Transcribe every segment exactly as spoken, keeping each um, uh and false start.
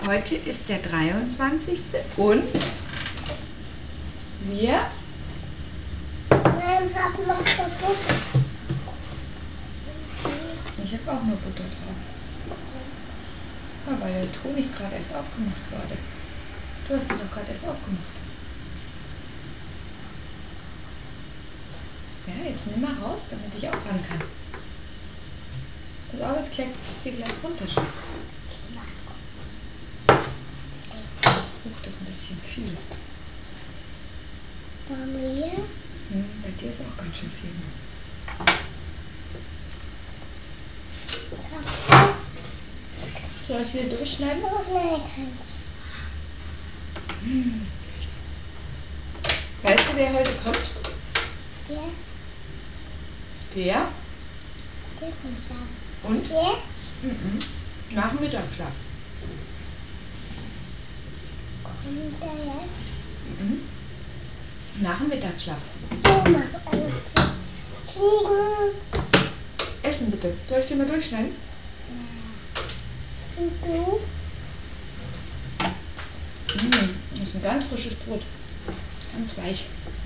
Heute ist der dreiundzwanzigste und wir Nein, hab noch der Butter. Ich habe auch nur Butter drauf. Ja, weil der Honig gerade erst aufgemacht wurde. Du hast ihn doch gerade erst aufgemacht. Ja, jetzt nimm mal raus, damit ich auch ran kann. Pass auf, jetzt klebt es dir gleich runter, Schatz. Huch, das ist ein bisschen viel. Bei mir? Hm, bei dir ist auch ganz schön viel. Soll ich wieder durchschneiden? Nein, kannst Hm. Weißt du, wer heute kommt? Wer? Wer? Der kommt sagen. Und? Jetzt? Mhm. Nach dem Mittagsschlaf. Kommt der jetzt? Mhm. Nach dem Mittagsschlaf. So, mach eine Fliegen. Essen bitte. Soll ich dir mal durchschneiden? Und du? Mmh, das ist ein ganz frisches Brot. Ganz weich.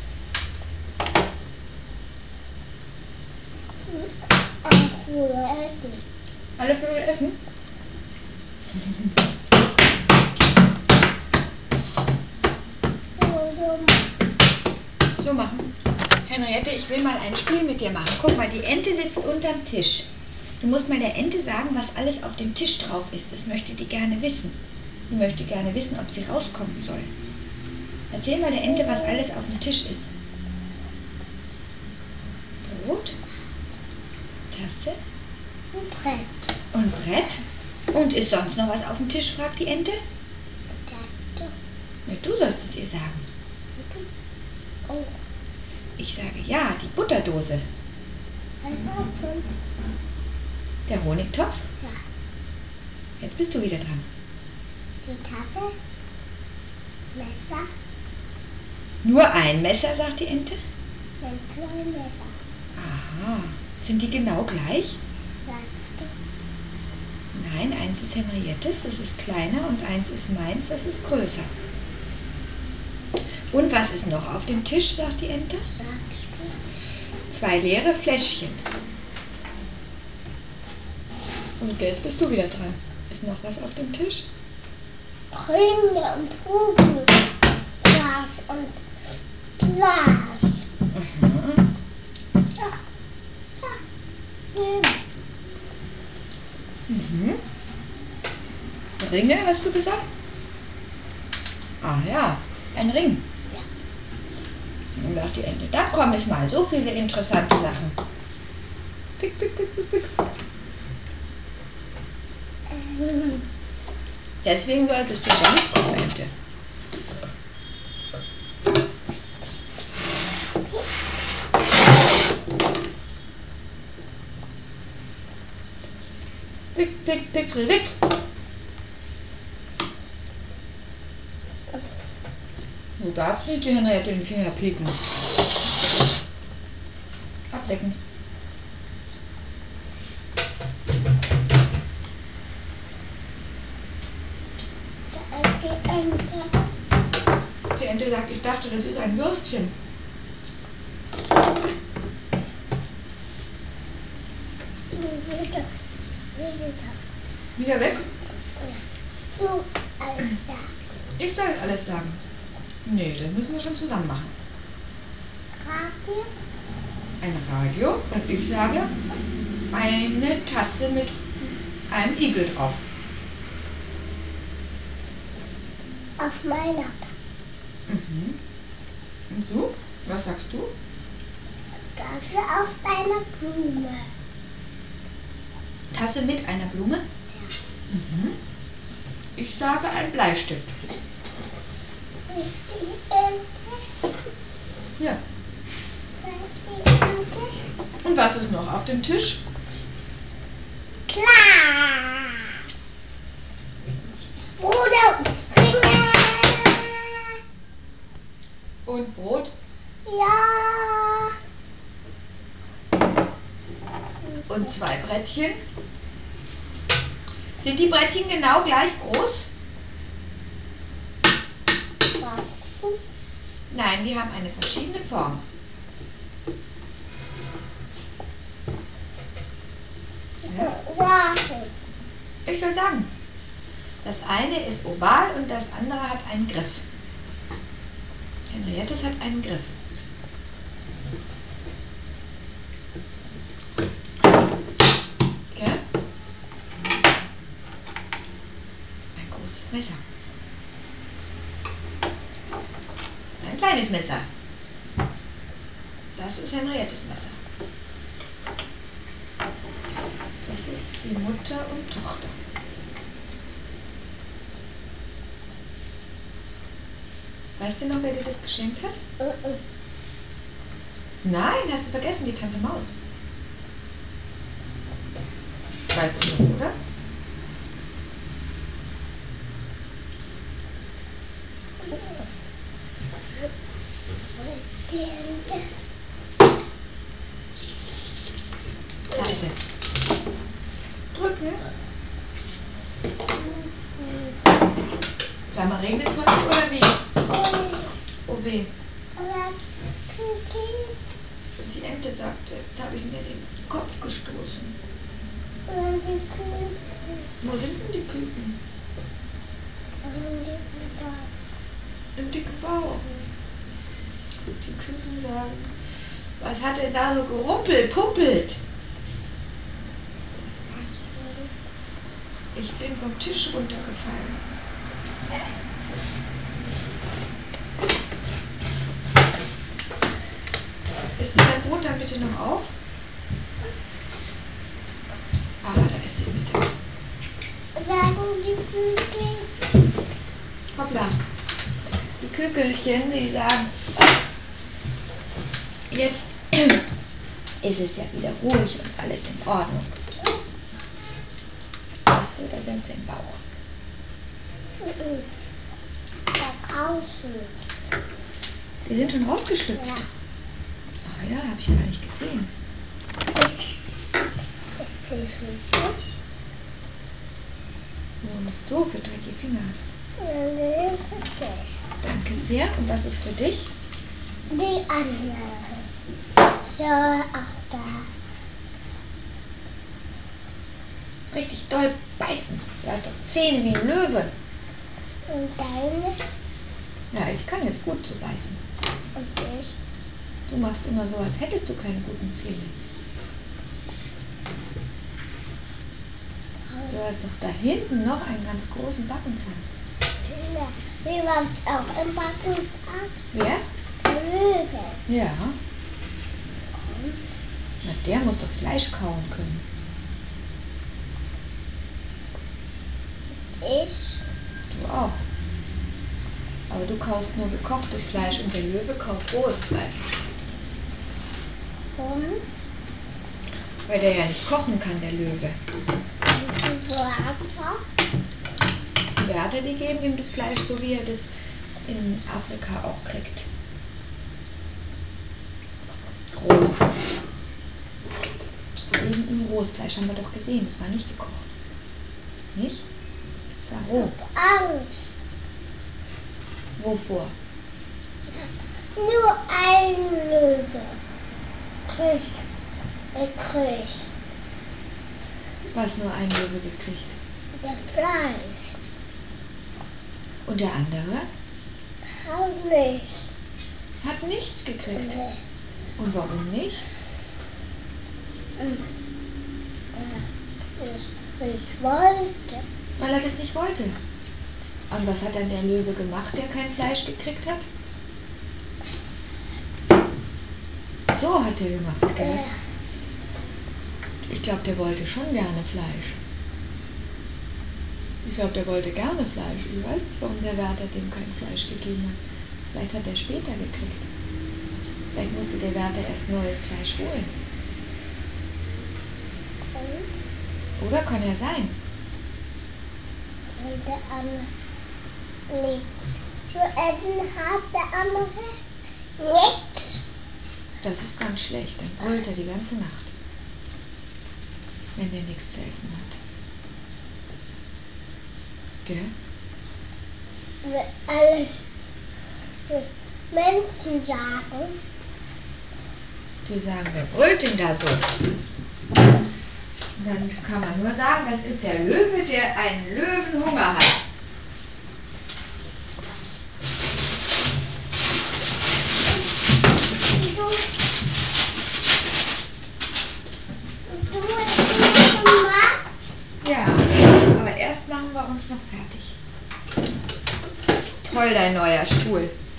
Alle Vögel essen. Alle Vögel essen? So, so. So machen. Henriette, ich will mal ein Spiel mit dir machen. Guck mal, die Ente sitzt unterm Tisch. Du musst mal der Ente sagen, was alles auf dem Tisch drauf ist. Das möchte die gerne wissen. Die möchte gerne wissen, ob sie rauskommen soll. Erzähl mal der Ente, was alles auf dem Tisch ist. Brot, Tasse Ein Brett. und Brett. Und ist sonst noch was auf dem Tisch, fragt die Ente. Tatte. Ja, du sollst es ihr sagen. Oh, Ich sage ja, die Butterdose. ein Apfel. Der Honigtopf. Ja. Jetzt bist du wieder dran. Die Tasse. Messer. Nur ein Messer, sagt die Ente. Dann zwei Messer. Aha. Sind die genau gleich? Sagst du? Nein, eins ist Henriettes, das ist kleiner, und eins ist meins, das ist größer. Und was ist noch auf dem Tisch, sagt die Ente? Sagst du? Zwei leere Fläschchen. Und jetzt bist du wieder dran. Ist noch was auf dem Tisch? Ringe und Kuchen. Glas und Glas. Aha. Ja. Ja. Nimm. Mhm. Ringe, hast du gesagt? Ah ja, ein Ring. Ja. Und sagt die Ente, da komme ich mal, so viele interessante Sachen. Pick, pick, pick, pick, pick. Ähm. Deswegen solltest du aber nicht gucken, Ente. Pick, pick, pick, pick. Du darfst nicht die Henriette den Finger pieken. Ablecken. Die Ente. Die Ente sagt, ich dachte, das ist ein Würstchen. Wie wieder. Wie wieder. Wieder weg? Ja. Du alles sagst. Ich soll alles sagen. Nee, das müssen wir schon zusammen machen. Radio. Ein Radio und ich sage eine Tasse mit einem Igel drauf. Auf meiner Mhm. Und du? Was sagst du? Tasse auf einer Blume. Tasse mit einer Blume? Ja. Mhm. Ich sage ein Bleistift. Und die Ente. Ja. Die Ente. Und was ist noch auf dem Tisch? Klar. Bruder, Ringe. Und Brot? Ja. Und zwei Brettchen. Sind die Brettchen genau gleich groß? Nein, die haben eine verschiedene Form. Ja? Sagen. Ich soll sagen, das eine ist oval und das andere hat einen Griff. Henriettes hat einen Griff. Gell? Ein großes Messer. Ein kleines Messer. Das ist Henriettes Messer. Das ist die Mutter und Tochter. Weißt du noch, wer dir das geschenkt hat? Mhm. Nein, hast du vergessen, die Tante Maus. Weißt du noch, oder? Wo ist die Ente? Da ist sie. Drücken. Sag mal, regnet es heute oder wie? Oh weh. Aber Küken Die Ente sagte, jetzt habe ich mir den Kopf gestoßen. und die Küken Wo sind denn die Küken? und die Küken. Im dicken Bauch. Die Küken sagen, was hat denn da so gerumpelt, puppelt? Ich bin vom Tisch runtergefallen. Isst du dein Brot dann bitte noch auf? Ah, da ist sie bitte. Sagen die Küken. Hoppla. Die Kükelchen, die sagen, jetzt ist es ja wieder ruhig und alles in Ordnung. Weißt du, da sind sie im Bauch. Da draußen. Die sind schon rausgeschlüpft. Ja. Ach ja, habe ich gar nicht gesehen. Das ist, das hilft nicht. Und so für dreckige Finger hast. Nee, das. Danke sehr. Und was ist für dich? Die andere. So, auch da. Richtig doll beißen. Du hast doch Zähne wie ein Löwe. Und deine. Ja, ich kann jetzt gut so beißen. Und ich. Du machst immer so, als hättest du keine guten Zähne. Du hast doch da hinten noch einen ganz großen Backenzahn. Ja. Wie war auch im Backenzahn? Wer? Der Löwe. Ja. Na, der muss doch Fleisch kauen können. Ich. Du auch. Aber du kaust nur gekochtes Fleisch und der Löwe kaut rohes Fleisch. Warum? Weil der ja nicht kochen kann, der Löwe. Und die Wärter. Die Wärter, die geben ihm das Fleisch so, wie er das in Afrika auch kriegt. Roh. Die geben ihm rohes Fleisch, haben wir doch gesehen. Das war nicht gekocht. Nicht? Das war roh. Ich hab Angst. Wovor? Nur ein Löwe. Kriegt. Er kriegt. Was nur ein Löwe gekriegt. Das Fleisch. Und der andere Auch nicht. hat nichts gekriegt. Nee. Und warum nicht? Ich, ich wollte. Weil er das nicht wollte. Und was hat dann der Löwe gemacht, der kein Fleisch gekriegt hat? So hat er gemacht, gell? Äh, Ich glaube, der wollte schon gerne Fleisch. Ich glaube, der wollte gerne Fleisch. Ich weiß nicht, warum der Wärter dem kein Fleisch gegeben hat. Vielleicht hat er später gekriegt. Vielleicht musste der Wärter erst neues Fleisch holen. und, Oder kann ja sein. und der andere nichts zu essen hat, der andere nichts. Das ist ganz schlecht. Dann brüllt er die ganze Nacht. Wenn er nichts zu essen hat. Gell? Alles Menschen sagen? Die sagen, wer brüllt denn da so? Und dann kann man nur sagen, das ist der Löwe, der einen Löwenhunger hat. Und du, und du hast schon gemacht? Ja, aber erst machen wir uns noch fertig. Das ist toll, dein neuer Stuhl.